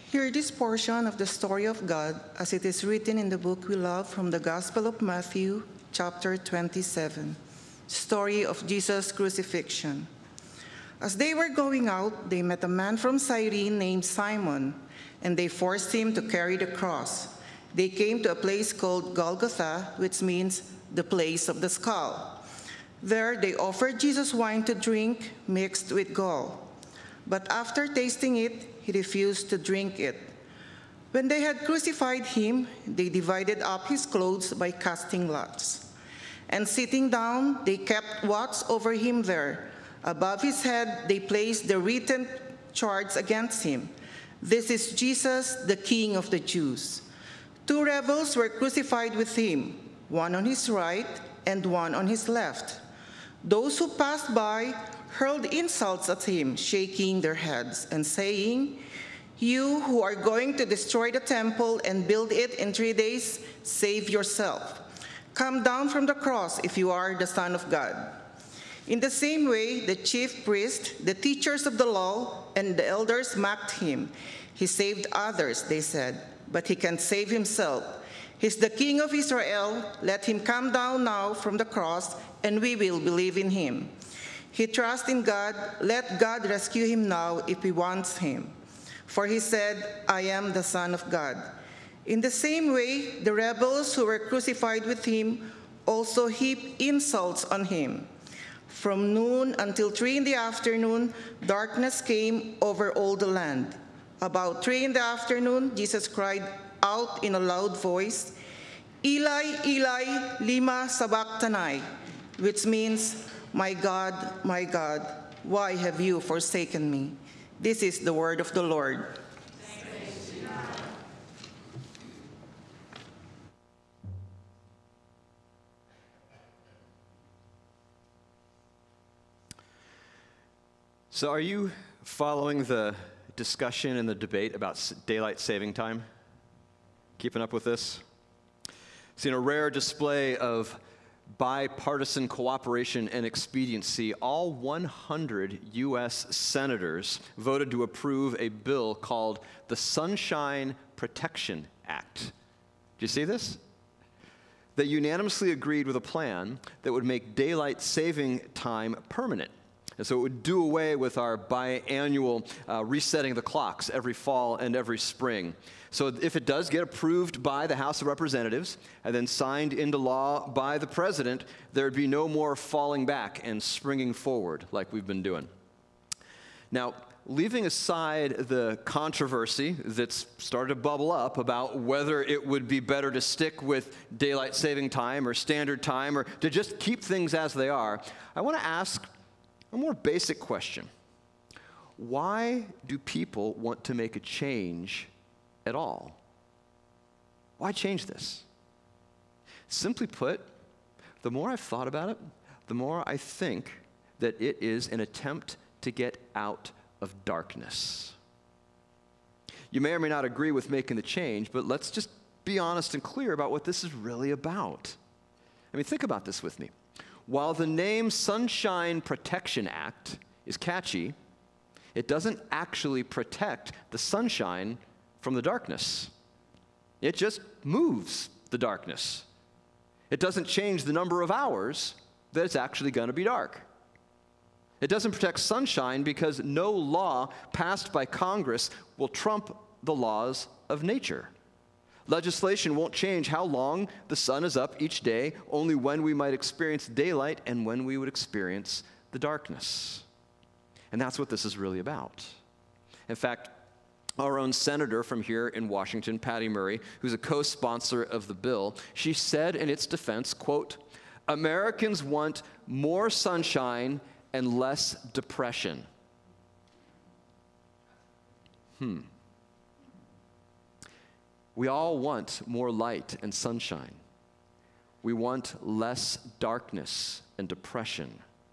Hear this portion of the story of God as it is written in the book we love from the Gospel of Matthew, chapter 27, story of Jesus' crucifixion. As they were going out, they met a man from Cyrene named Simon, and they forced him to carry the cross. They came to a place called Golgotha, which means the place of the skull. There they offered Jesus wine to drink mixed with gall. But after tasting it, he refused to drink it. When they had crucified him, they divided up his clothes by casting lots. And sitting down, they kept watch over him there. Above his head, they placed the written charge against him. This is Jesus, the King of the Jews. 2 rebels were crucified with him, one on his right and one on his left. Those who passed by hurled insults at him, shaking their heads and saying, "You who are going to destroy the temple and build it in 3 days, save yourself. Come down from the cross if you are the Son of God." In the same way, the chief priests, the teachers of the law, and the elders mocked him. "He saved others," they said, "but he can't save himself. He's the King of Israel. Let him come down now from the cross, and we will believe in him. He trusts in God. Let God rescue him now if he wants him. For he said, 'I am the Son of God.'" In the same way, the rebels who were crucified with him also heaped insults on him. From noon until 3 in the afternoon, darkness came over all the land. About 3 in the afternoon, Jesus cried out in a loud voice, "Eli, Eli, lima sabachthani," which means, my God, why have you forsaken me?" This is the word of the Lord. So are you following the discussion and the debate about daylight saving time? Keeping up with this? See, in a rare display of bipartisan cooperation and expediency, all 100 U.S. senators voted to approve a bill called the Sunshine Protection Act. Do you see this? They unanimously agreed with a plan that would make daylight saving time permanent. And so it would do away with our biannual resetting the clocks every fall and every spring. So if it does get approved by the House of Representatives and then signed into law by the President, there would be no more falling back and springing forward like we've been doing. Now, leaving aside the controversy that's started to bubble up about whether it would be better to stick with daylight saving time or standard time or to just keep things as they are, I want to ask a more basic question. Why do people want to make a change at all? Why change this? Simply put, the more I've thought about it, the more I think that it is an attempt to get out of darkness. You may or may not agree with making the change, but let's just be honest and clear about what this is really about. I mean, think about this with me. While the name Sunshine Protection Act is catchy, it doesn't actually protect the sunshine from the darkness. It just moves the darkness. It doesn't change the number of hours that it's actually going to be dark. It doesn't protect sunshine because no law passed by Congress will trump the laws of nature. Legislation won't change how long the sun is up each day, only when we might experience daylight and when we would experience the darkness. And that's what this is really about. In fact, our own senator from here in Washington, Patty Murray, who's a co-sponsor of the bill, she said in its defense, quote, "Americans want more sunshine and less depression." We all want more light and sunshine. We want less darkness and depression.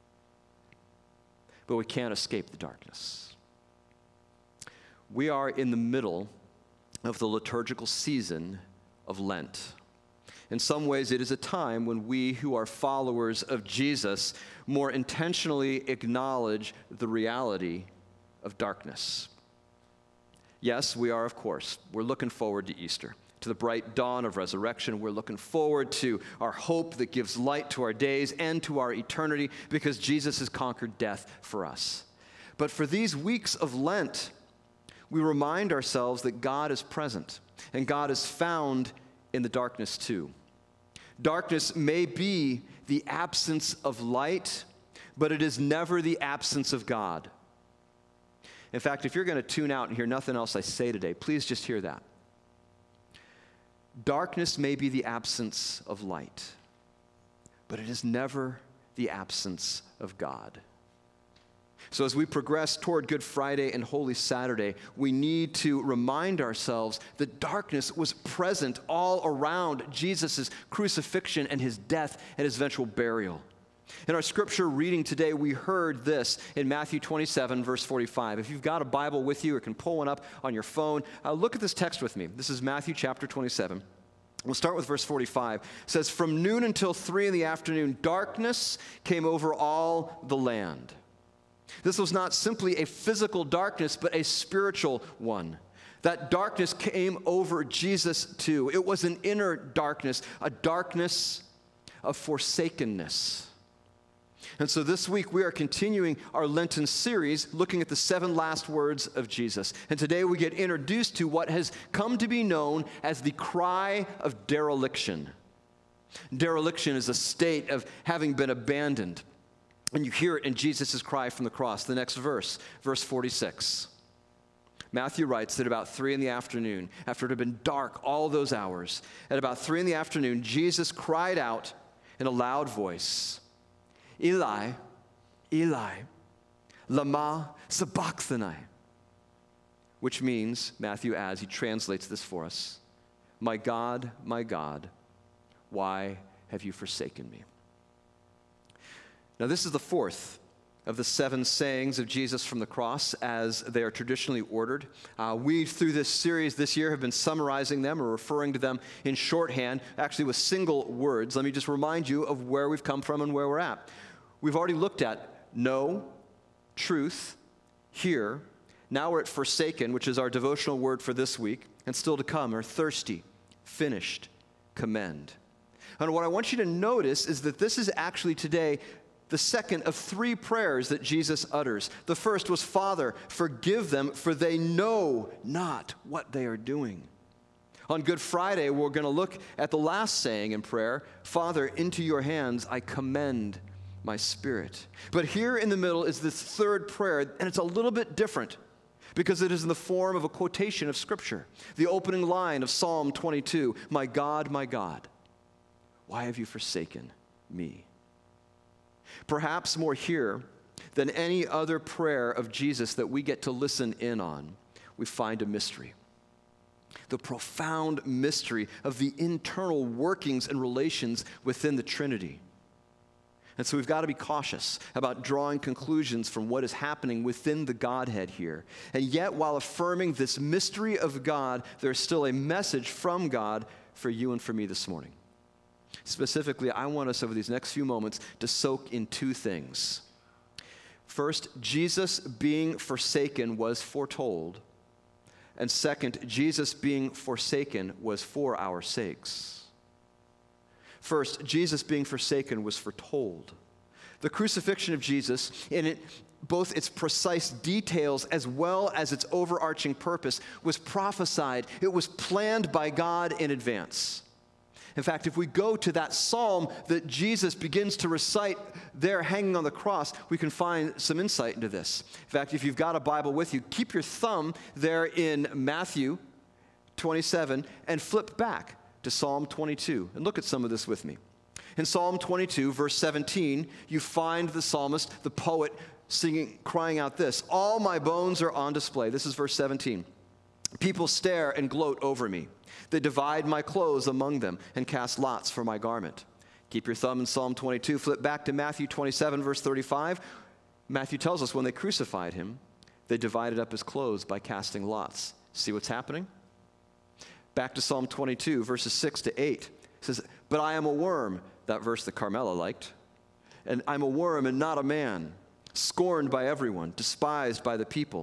But we can't escape the darkness. We are in the middle of the liturgical season of Lent. In some ways, it is a time when we who are followers of Jesus more intentionally acknowledge the reality of darkness. Yes, we are, of course. We're looking forward to Easter, to the bright dawn of resurrection. We're looking forward to our hope that gives light to our days and to our eternity because Jesus has conquered death for us. But for these weeks of Lent, we remind ourselves that God is present and God is found in the darkness too. Darkness may be the absence of light, but it is never the absence of God. In fact, if you're going to tune out and hear nothing else I say today, please just hear that. Darkness may be the absence of light, but it is never the absence of God. So as we progress toward Good Friday and Holy Saturday, we need to remind ourselves that darkness was present all around Jesus' crucifixion and his death and his eventual burial. In our scripture reading today, we heard this in Matthew 27, verse 45. If you've got a Bible with you or can pull one up on your phone, look at this text with me. This is Matthew chapter 27. We'll start with verse 45. It says, "From noon until 3 p.m, darkness came over all the land." This was not simply a physical darkness, but a spiritual one. That darkness came over Jesus too. It was an inner darkness, a darkness of forsakenness. And so this week we are continuing our Lenten series looking at the 7 last words of Jesus. And today we get introduced to what has come to be known as the cry of dereliction. Dereliction is a state of having been abandoned. And you hear it in Jesus' cry from the cross. The next verse, verse 46. Matthew writes that about 3 p.m, after it had been dark all those hours, at about 3 p.m, Jesus cried out in a loud voice, "Eli, Eli, lama sabachthani," which means, Matthew adds, he translates this for us, my God, why have you forsaken me?" Now, this is the 4th of the 7 sayings of Jesus from the cross as they are traditionally ordered. We, through this series this year, have been summarizing them or referring to them in shorthand, actually with single words. Let me just remind you of where we've come from and where we're at. We've already looked at know, truth, hear. Now we're at forsaken, which is our devotional word for this week, and still to come are thirsty, finished, commend. And what I want you to notice is that this is actually today the second of 3 prayers that Jesus utters. The first was, "Father, forgive them, for they know not what they are doing." On Good Friday, we're going to look at the last saying in prayer, "Father, into your hands I commend my spirit." But here in the middle is this 3rd prayer, and it's a little bit different because it is in the form of a quotation of Scripture. The opening line of Psalm 22, my God, why have you forsaken me?" Perhaps more here than any other prayer of Jesus that we get to listen in on, we find a mystery. The profound mystery of the internal workings and relations within the Trinity. And so we've got to be cautious about drawing conclusions from what is happening within the Godhead here. And yet, while affirming this mystery of God, there's still a message from God for you and for me this morning. Specifically, I want us over these next few moments to soak in 2 things. First, Jesus being forsaken was foretold. And second, Jesus being forsaken was for our sakes. First, Jesus being forsaken was foretold. The crucifixion of Jesus, in both its precise details as well as its overarching purpose, was prophesied. It was planned by God in advance. In fact, if we go to that psalm that Jesus begins to recite there hanging on the cross, we can find some insight into this. In fact, if you've got a Bible with you, keep your thumb there in Matthew 27 and flip back to Psalm 22 and look at some of this with me. In Psalm 22, verse 17, you find the psalmist, the poet, crying out this, "All my bones are on display." This is verse 17. "People stare and gloat over me. They divide my clothes among them and cast lots for my garment." Keep your thumb in Psalm 22. Flip back to Matthew 27, verse 35. Matthew tells us when they crucified him, they divided up his clothes by casting lots. See what's happening? Back to Psalm 22, verses 6 to 8. It says, "But I am a worm," that verse that Carmela liked, "and I'm a worm and not a man, scorned by everyone, despised by the people.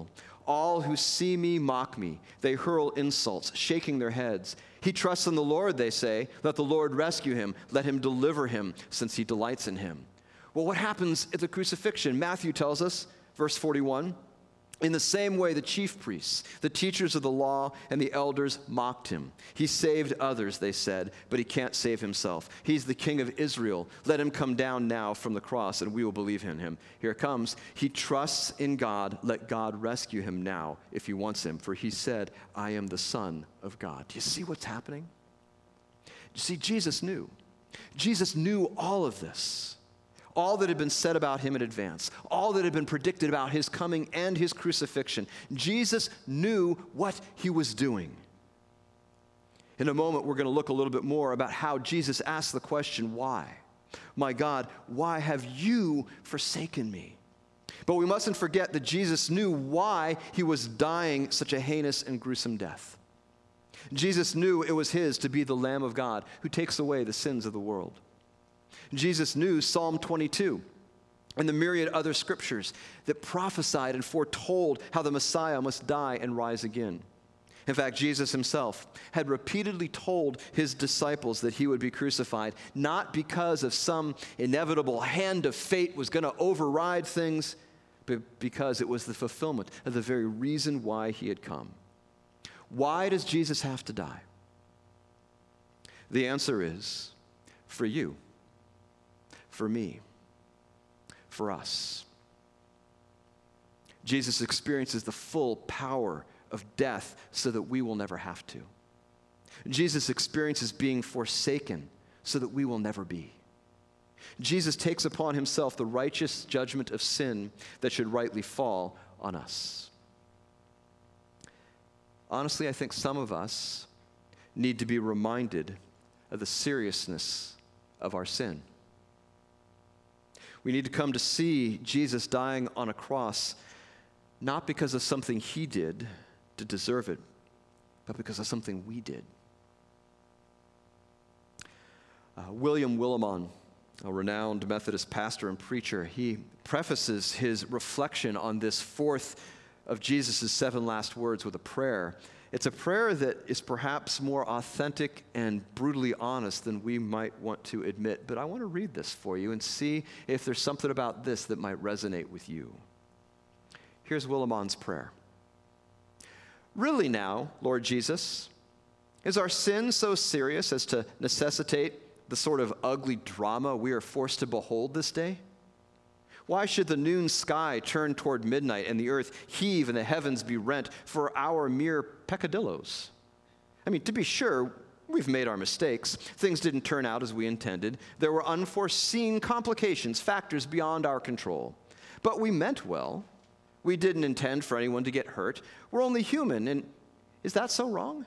All who see me mock me. They hurl insults, shaking their heads. He trusts in the Lord, they say. Let the Lord rescue him. Let him deliver him, since he delights in him. Well, what happens at the crucifixion? Matthew tells us, verse 41, in the same way the chief priests, the teachers of the law, and the elders mocked him. He saved others, they said, but he can't save himself. He's the King of Israel. Let him come down now from the cross, and we will believe in him. Here it comes. He trusts in God. Let God rescue him now if he wants him, for he said, I am the Son of God. Do you see what's happening? You see, Jesus knew. Jesus knew all of this. All that had been said about him in advance, all that had been predicted about his coming and his crucifixion. Jesus knew what he was doing. In a moment, we're going to look a little bit more about how Jesus asked the question, why? My God, why have you forsaken me? But we mustn't forget that Jesus knew why he was dying such a heinous and gruesome death. Jesus knew it was his to be the Lamb of God who takes away the sins of the world. Jesus knew Psalm 22 and the myriad other scriptures that prophesied and foretold how the Messiah must die and rise again. In fact, Jesus himself had repeatedly told his disciples that he would be crucified, not because of some inevitable hand of fate was going to override things, but because it was the fulfillment of the very reason why he had come. Why does Jesus have to die? The answer is for you. For me, for us. Jesus experiences the full power of death so that we will never have to. Jesus experiences being forsaken so that we will never be. Jesus takes upon himself the righteous judgment of sin that should rightly fall on us. Honestly, I think some of us need to be reminded of the seriousness of our sin. We need to come to see Jesus dying on a cross, not because of something he did to deserve it, but because of something we did. William Willimon, a renowned Methodist pastor and preacher, he prefaces his reflection on this fourth of Jesus' 7 last words with a prayer. It's a prayer that is perhaps more authentic and brutally honest than we might want to admit, but I want to read this for you and see if there's something about this that might resonate with you. Here's Willimon's prayer. Really now, Lord Jesus, is our sin so serious as to necessitate the sort of ugly drama we are forced to behold this day? Why should the noon sky turn toward midnight and the earth heave and the heavens be rent for our mere peccadillos? I mean, to be sure, we've made our mistakes. Things didn't turn out as we intended. There were unforeseen complications, factors beyond our control. But we meant well. We didn't intend for anyone to get hurt. We're only human, and is that so wrong?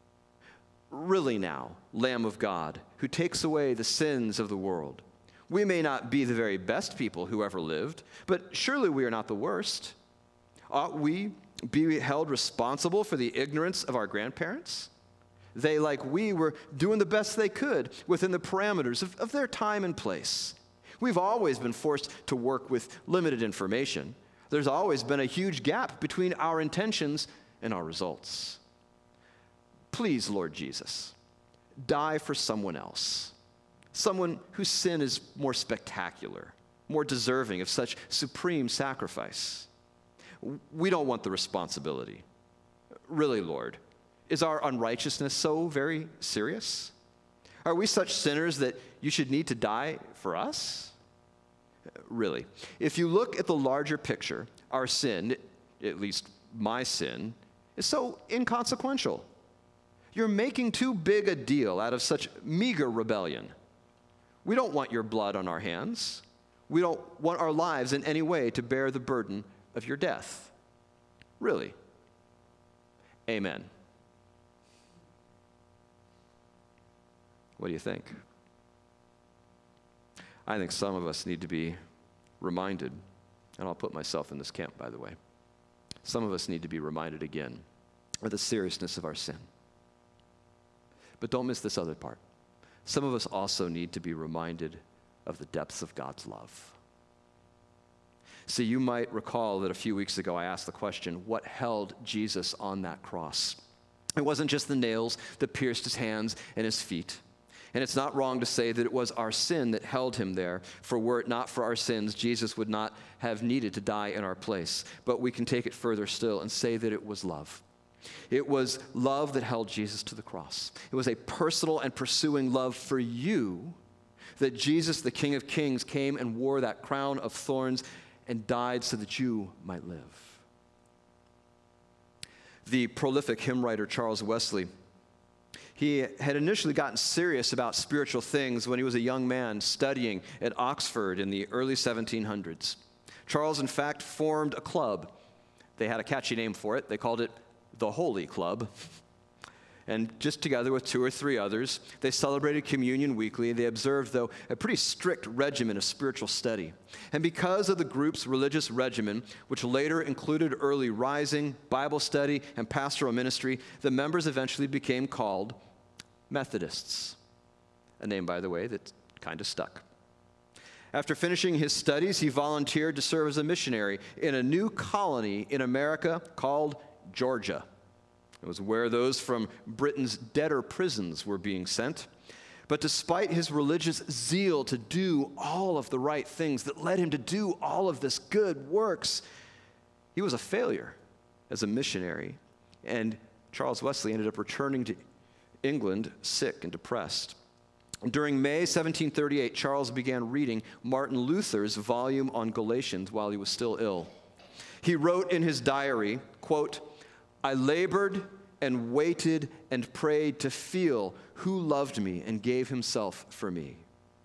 Really now, Lamb of God, who takes away the sins of the world, we may not be the very best people who ever lived, but surely we are not the worst. Ought we be held responsible for the ignorance of our grandparents? They, like we, were doing the best they could within the parameters of their time and place. We've always been forced to work with limited information. There's always been a huge gap between our intentions and our results. Please, Lord Jesus, die for someone else. Someone whose sin is more spectacular, more deserving of such supreme sacrifice. We don't want the responsibility. Really, Lord, is our unrighteousness so very serious? Are we such sinners that you should need to die for us? Really, if you look at the larger picture, our sin, at least my sin, is so inconsequential. You're making too big a deal out of such meager rebellion. We don't want your blood on our hands. We don't want our lives in any way to bear the burden of your death. Really. Amen. What do you think? I think some of us need to be reminded, and I'll put myself in this camp, by the way. Some of us need to be reminded again of the seriousness of our sin. But don't miss this other part. Some of us also need to be reminded of the depths of God's love. See, you might recall that a few weeks ago I asked the question, what held Jesus on that cross? It wasn't just the nails that pierced his hands and his feet. And it's not wrong to say that it was our sin that held him there, for were it not for our sins, Jesus would not have needed to die in our place. But we can take it further still and say that it was love. It was love that held Jesus to the cross. It was a personal and pursuing love for you that Jesus, the King of Kings, came and wore that crown of thorns and died so that you might live. The prolific hymn writer Charles Wesley, he had initially gotten serious about spiritual things when he was a young man studying at Oxford in the early 1700s. Charles, in fact, formed a club. They had a catchy name for it. They called it the Holy Club. And just together with 2 or 3 others, they celebrated communion weekly. They observed, though, a pretty strict regimen of spiritual study. And because of the group's religious regimen, which later included early rising, Bible study, and pastoral ministry, the members eventually became called Methodists, a name, by the way, that kind of stuck. After finishing his studies, he volunteered to serve as a missionary in a new colony in America called Georgia. It was where those from Britain's debtor prisons were being sent. But despite his religious zeal to do all of the right things that led him to do all of this good works, he was a failure as a missionary. And Charles Wesley ended up returning to England sick and depressed. During May 1738, Charles began reading Martin Luther's volume on Galatians while he was still ill. He wrote in his diary, quote, "I labored and waited and prayed to feel who loved me and gave himself for me."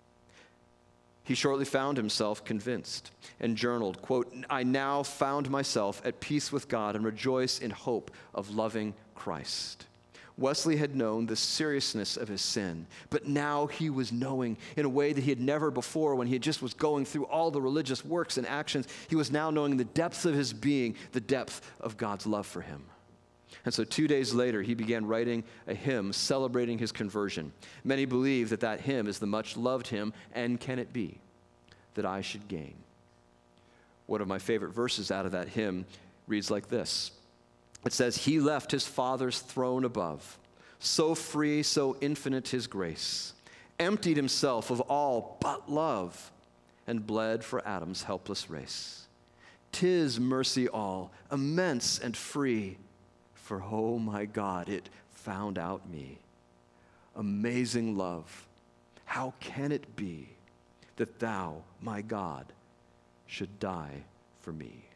He shortly found himself convinced and journaled, quote, "I now found myself at peace with God and rejoice in hope of loving Christ." Wesley had known the seriousness of his sin, but now he was knowing in a way that he had never before when he just was going through all the religious works and actions. He was now knowing the depths of his being, the depth of God's love for him. And so 2 days later, he began writing a hymn celebrating his conversion. Many believe that that hymn is the much-loved hymn, "And Can It Be That I Should Gain?" One of my favorite verses out of that hymn reads like this. It says, "He left his Father's throne above, so free, so infinite his grace, emptied himself of all but love, and bled for Adam's helpless race. 'Tis mercy all, immense and free, for, oh my God, it found out me. Amazing love, how can it be that thou, my God, should die for me?"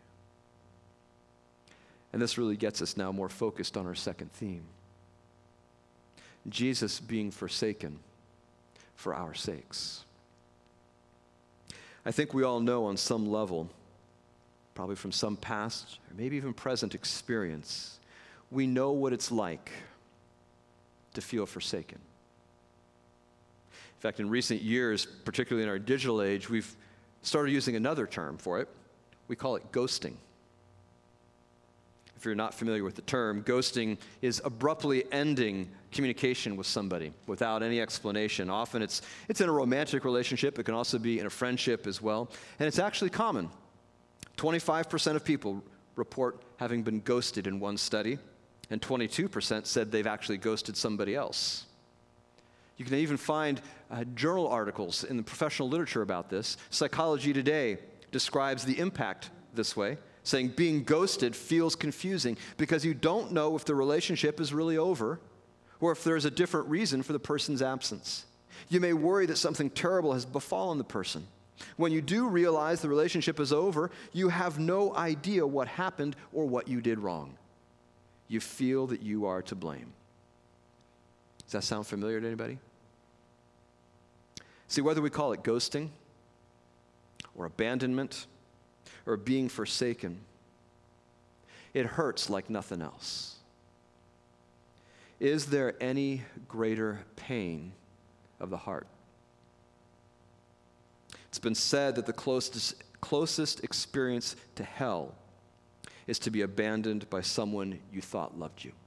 And this really gets us now more focused on our second theme. Jesus being forsaken for our sakes. I think we all know on some level, probably from some past or maybe even present experience, we know what it's like to feel forsaken. In fact, in recent years, particularly in our digital age, we've started using another term for it. We call it ghosting. If you're not familiar with the term, ghosting is abruptly ending communication with somebody without any explanation. Often it's in a romantic relationship. It can also be in a friendship as well. And it's actually common. 25% of people report having been ghosted in one study, and 22% said they've actually ghosted somebody else. You can even find journal articles in the professional literature about this. Psychology Today describes the impact this way, saying being ghosted feels confusing because you don't know if the relationship is really over or if there's a different reason for the person's absence. You may worry that something terrible has befallen the person. When you do realize the relationship is over, you have no idea what happened or what you did wrong. You feel that you are to blame. Does that sound familiar to anybody? See, whether we call it ghosting or abandonment or being forsaken, it hurts like nothing else. Is there any greater pain of the heart? It's been said that the closest experience to hell is to be abandoned by someone you thought loved you.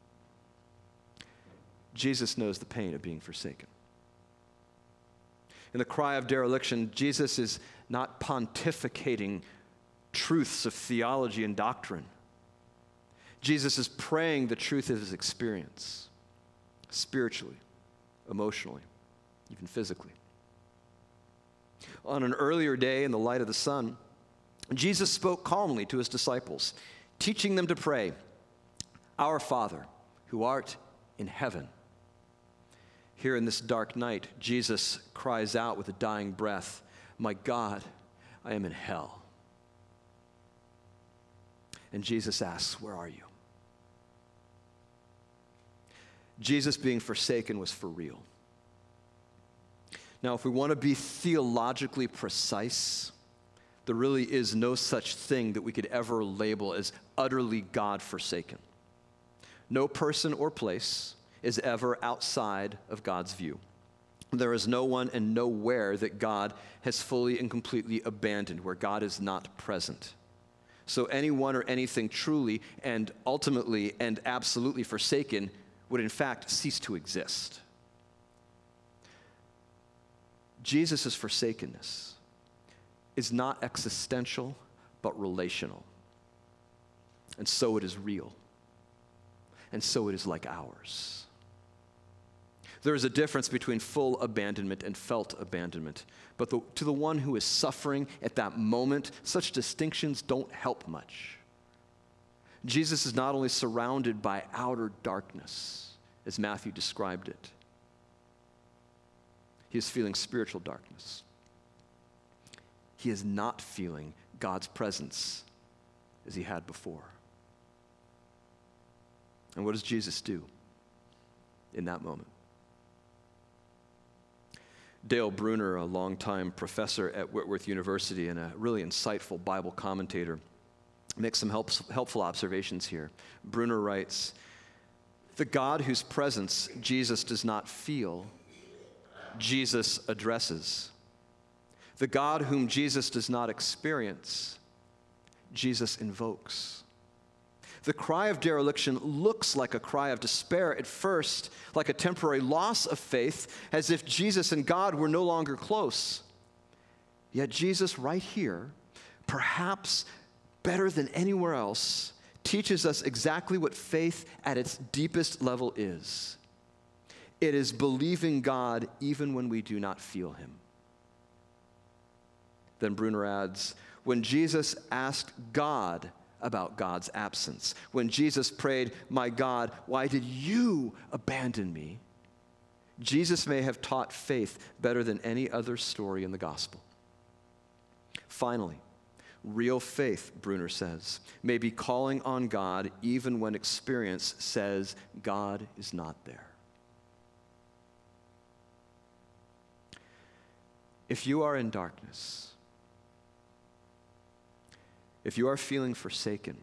Jesus knows the pain of being forsaken. In the cry of dereliction, Jesus is not pontificating truths of theology and doctrine. Jesus is praying the truth of his experience, spiritually, emotionally, even physically. On an earlier day in the light of the sun, Jesus spoke calmly to his disciples, teaching them to pray, "Our Father, who art in heaven." Here in this dark night, Jesus cries out with a dying breath, "My God, I am in hell." And Jesus asks, "Where are you?" Jesus being forsaken was for real. Now, if we want to be theologically precise, there really is no such thing that we could ever label as utterly God-forsaken. No person or place is ever outside of God's view. There is no one and nowhere that God has fully and completely abandoned, where God is not present. So anyone or anything truly and ultimately and absolutely forsaken would in fact cease to exist. Jesus' forsakenness is not existential, but relational. And so it is real. And so it is like ours. There is a difference between full abandonment and felt abandonment. But to the one who is suffering at that moment, such distinctions don't help much. Jesus is not only surrounded by outer darkness, as Matthew described it, he is feeling spiritual darkness. He is not feeling God's presence as he had before. And what does Jesus do in that moment? Dale Bruner, a longtime professor at Whitworth University and a really insightful Bible commentator, makes some helpful observations here. Bruner writes, "The God whose presence Jesus does not feel, Jesus addresses. The God whom Jesus does not experience, Jesus invokes." The cry of dereliction looks like a cry of despair at first, like a temporary loss of faith, as if Jesus and God were no longer close. Yet Jesus right here, perhaps better than anywhere else, teaches us exactly what faith at its deepest level is. It is believing God even when we do not feel him. Then Bruner adds, when Jesus asked God about God's absence, when Jesus prayed, "My God, why did you abandon me?" Jesus may have taught faith better than any other story in the gospel. Finally, real faith, Bruner says, may be calling on God even when experience says God is not there. If you are in darkness, if you are feeling forsaken,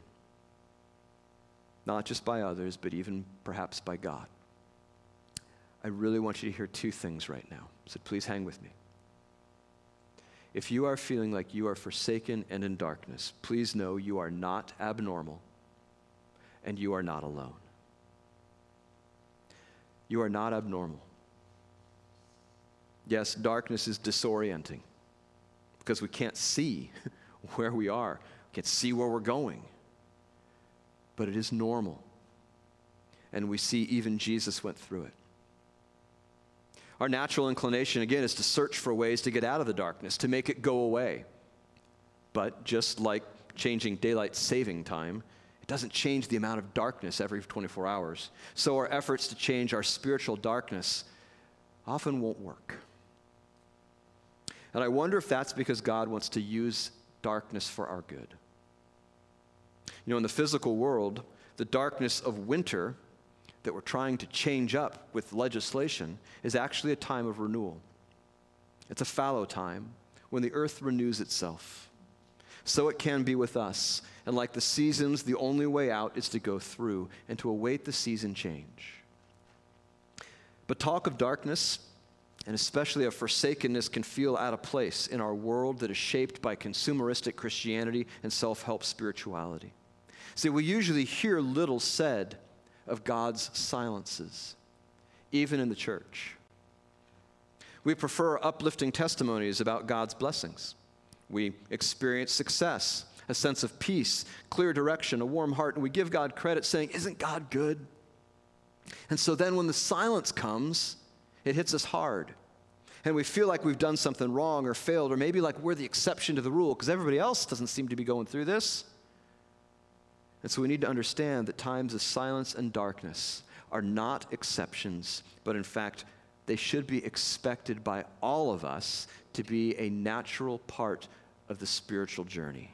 not just by others, but even perhaps by God, I really want you to hear two things right now. So please hang with me. If you are feeling like you are forsaken and in darkness, please know you are not abnormal and you are not alone. You are not abnormal. Yes, darkness is disorienting because we can't see where we are. We can't see where we're going. But it is normal. And we see even Jesus went through it. Our natural inclination, again, is to search for ways to get out of the darkness, to make it go away. But just like changing daylight saving time, it doesn't change the amount of darkness every 24 hours. So our efforts to change our spiritual darkness often won't work. And I wonder if that's because God wants to use darkness for our good. You know, in the physical world, the darkness of winter that we're trying to change up with legislation is actually a time of renewal. It's a fallow time when the earth renews itself. So it can be with us. And like the seasons, the only way out is to go through and to await the season change. But talk of darkness, and especially of forsakenness, can feel out of place in our world that is shaped by consumeristic Christianity and self-help spirituality. See, we usually hear little said of God's silences, even in the church. We prefer uplifting testimonies about God's blessings. We experience success, a sense of peace, clear direction, a warm heart, and we give God credit saying, "Isn't God good?" And so then when the silence comes, it hits us hard. And we feel like we've done something wrong or failed, or maybe like we're the exception to the rule because everybody else doesn't seem to be going through this. And so we need to understand that times of silence and darkness are not exceptions, but in fact, they should be expected by all of us to be a natural part of the spiritual journey.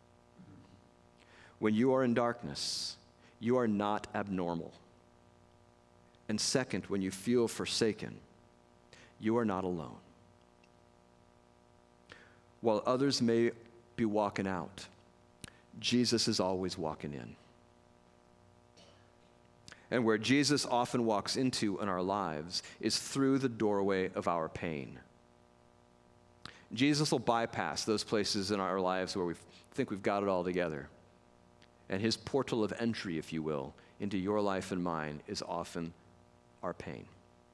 When you are in darkness, you are not abnormal. And second, when you feel forsaken, you are not alone. While others may be walking out, Jesus is always walking in. And where Jesus often walks into in our lives is through the doorway of our pain. Jesus will bypass those places in our lives where we think we've got it all together. And his portal of entry, if you will, into your life and mine is often our pain.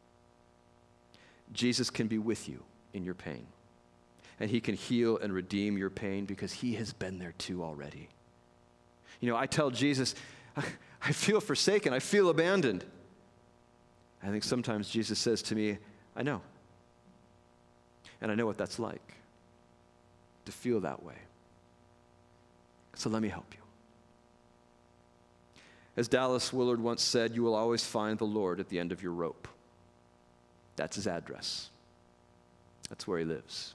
Jesus can be with you in your pain. And he can heal and redeem your pain because he has been there too already. You know, I tell Jesus, I feel forsaken, I feel abandoned. I think sometimes Jesus says to me, I know. And I know what that's like, to feel that way. So let me help you. As Dallas Willard once said, you will always find the Lord at the end of your rope. That's his address. That's where he lives.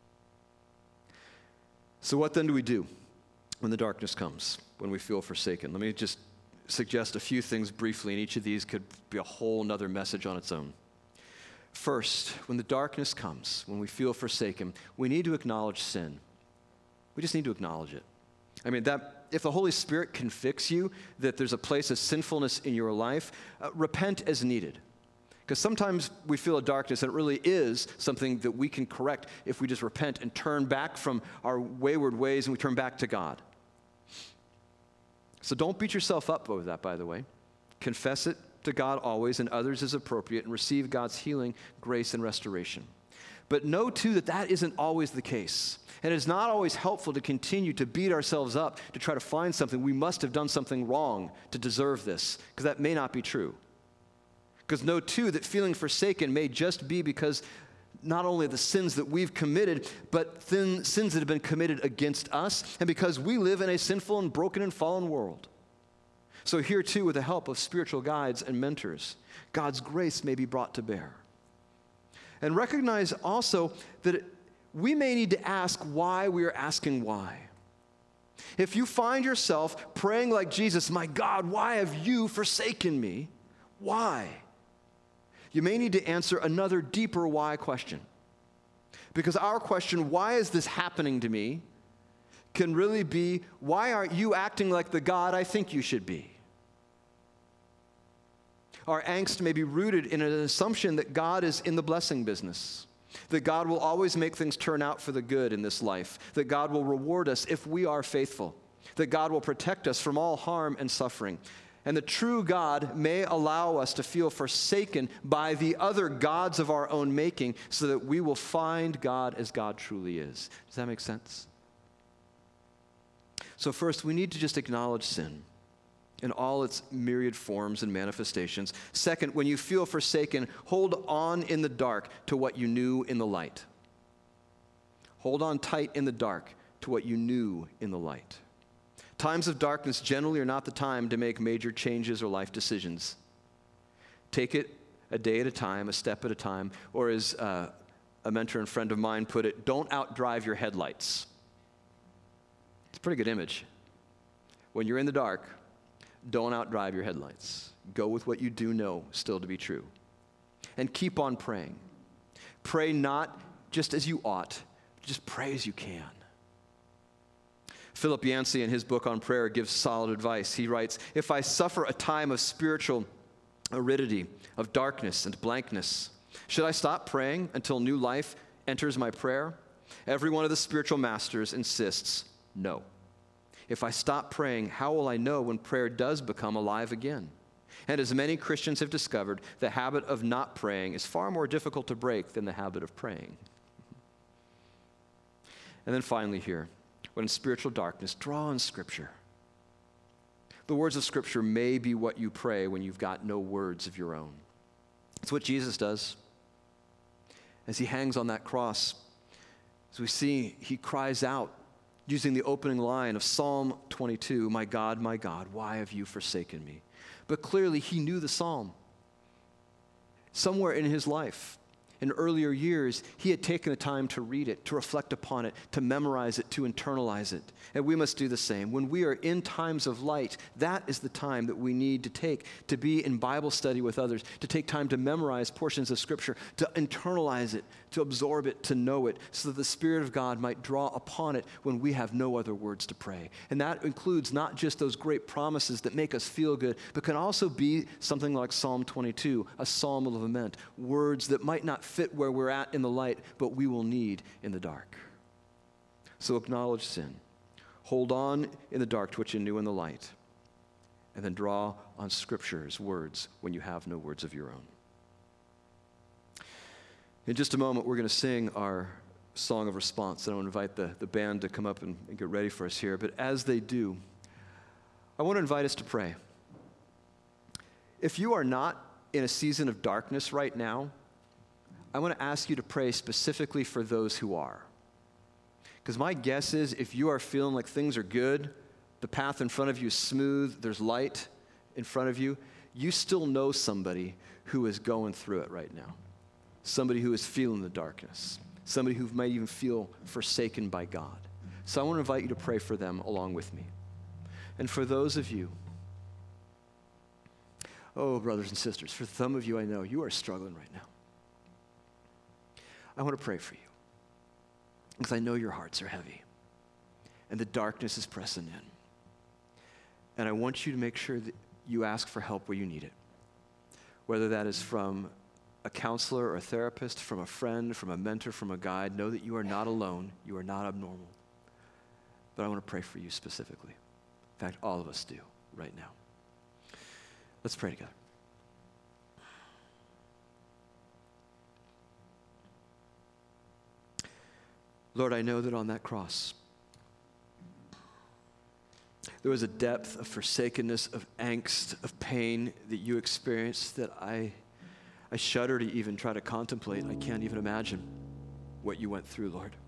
So what then do we do when the darkness comes, when we feel forsaken? Let me just suggest a few things briefly, and each of these could be a whole nother message on its own. First, when the darkness comes, when we feel forsaken, we need to acknowledge sin. We just need to acknowledge it. I mean, that if the Holy Spirit convicts you that there's a place of sinfulness in your life, repent as needed. Because sometimes we feel a darkness, and it really is something that we can correct if we just repent and turn back from our wayward ways and we turn back to God. So don't beat yourself up over that, by the way. Confess it to God always and others as appropriate and receive God's healing, grace, and restoration. But know, too, that that isn't always the case. And it's not always helpful to continue to beat ourselves up to try to find something. We must have done something wrong to deserve this, because that may not be true. Because know, too, that feeling forsaken may just be because not only the sins that we've committed, but sins that have been committed against us, and because we live in a sinful and broken and fallen world. So here, too, with the help of spiritual guides and mentors, God's grace may be brought to bear. And recognize also that we may need to ask why we are asking why. If you find yourself praying like Jesus, "My God, why have you forsaken me?" Why? You may need to answer another deeper why question. Because our question, why is this happening to me, can really be, why aren't you acting like the God I think you should be? Our angst may be rooted in an assumption that God is in the blessing business, that God will always make things turn out for the good in this life, that God will reward us if we are faithful, that God will protect us from all harm and suffering. And the true God may allow us to feel forsaken by the other gods of our own making so that we will find God as God truly is. Does that make sense? So first, we need to just acknowledge sin in all its myriad forms and manifestations. Second, when you feel forsaken, hold on in the dark to what you knew in the light. Hold on tight in the dark to what you knew in the light. Times of darkness generally are not the time to make major changes or life decisions. Take it a day at a time, a step at a time, or as a mentor and friend of mine put it, don't outdrive your headlights. It's a pretty good image. When you're in the dark, don't outdrive your headlights. Go with what you do know still to be true. And keep on praying. Pray not just as you ought, just pray as you can. Philip Yancey, in his book on prayer, gives solid advice. He writes, "If I suffer a time of spiritual aridity, of darkness and blankness, should I stop praying until new life enters my prayer?" Every one of the spiritual masters insists, no. If I stop praying, how will I know when prayer does become alive again? And as many Christians have discovered, the habit of not praying is far more difficult to break than the habit of praying. And then finally here, when in spiritual darkness, draw on Scripture. The words of Scripture may be what you pray when you've got no words of your own. It's what Jesus does. As he hangs on that cross, as we see, he cries out using the opening line of Psalm 22, my God, why have you forsaken me? But clearly he knew the psalm. Somewhere in his life, in earlier years, he had taken the time to read it, to reflect upon it, to memorize it, to internalize it. And we must do the same. When we are in times of light, that is the time that we need to take to be in Bible study with others, to take time to memorize portions of Scripture, to internalize it, to absorb it, to know it, so that the Spirit of God might draw upon it when we have no other words to pray. And that includes not just those great promises that make us feel good, but can also be something like Psalm 22, a psalm of lament, words that might not fit where we're at in the light, but we will need in the dark. So acknowledge sin. Hold on in the dark to what you knew in the light. And then draw on Scripture's words when you have no words of your own. In just a moment, we're going to sing our song of response. And I want to invite the band to come up and get ready for us here. But as they do, I want to invite us to pray. If you are not in a season of darkness right now, I want to ask you to pray specifically for those who are. Because my guess is if you are feeling like things are good, the path in front of you is smooth, there's light in front of you, you still know somebody who is going through it right now. Somebody who is feeling the darkness. Somebody who might even feel forsaken by God. So I want to invite you to pray for them along with me. And for those of you, oh, brothers and sisters, for some of you I know, you are struggling right now. I want to pray for you because I know your hearts are heavy and the darkness is pressing in. And I want you to make sure that you ask for help where you need it, whether that is from a counselor or a therapist, from a friend, from a mentor, from a guide. Know that you are not alone. You are not abnormal. But I want to pray for you specifically. In fact, all of us do right now. Let's pray together. Lord, I know that on that cross, there was a depth of forsakenness, of angst, of pain that you experienced that I shudder to even try to contemplate. I can't even imagine what you went through, Lord.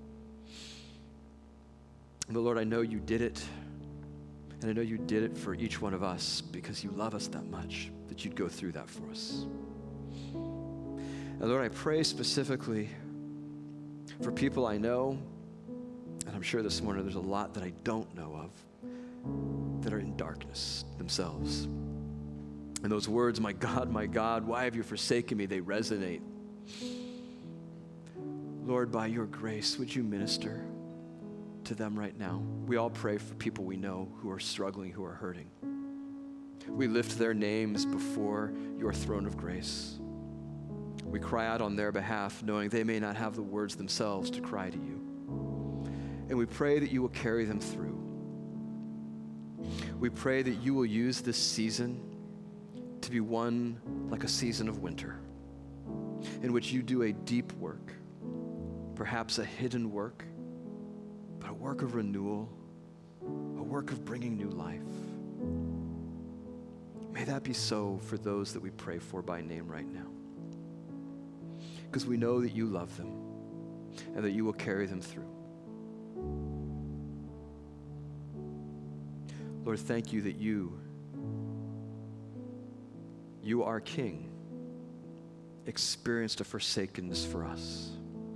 But Lord, I know you did it, and I know you did it for each one of us because you love us that much, that you'd go through that for us. And Lord, I pray specifically for people I know, and I'm sure this morning there's a lot that I don't know of, that are in darkness themselves. And those words, my God, why have you forsaken me, they resonate. Lord, by your grace, would you minister to them right now? We all pray for people we know who are struggling, who are hurting. We lift their names before your throne of grace. We cry out on their behalf, knowing they may not have the words themselves to cry to you. And we pray that you will carry them through. We pray that you will use this season to be one like a season of winter, in which you do a deep work, perhaps a hidden work, but a work of renewal, a work of bringing new life. May that be so for those that we pray for by name right now. Because we know that you love them and that you will carry them through. Lord, thank you that you are King, experienced a forsakenness for us.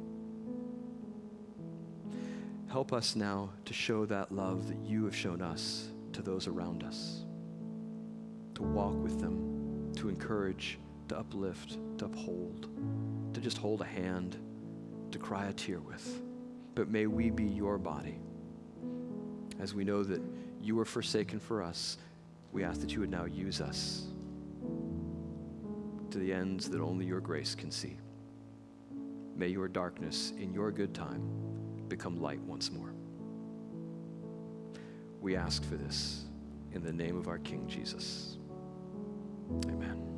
Help us now to show that love that you have shown us to those around us, to walk with them, to encourage, to uplift, to uphold, to just hold a hand, to cry a tear with. But may we be your body. As we know that you were forsaken for us, we ask that you would now use us to the ends that only your grace can see. May your darkness in your good time become light once more. We ask for this in the name of our King Jesus. Amen.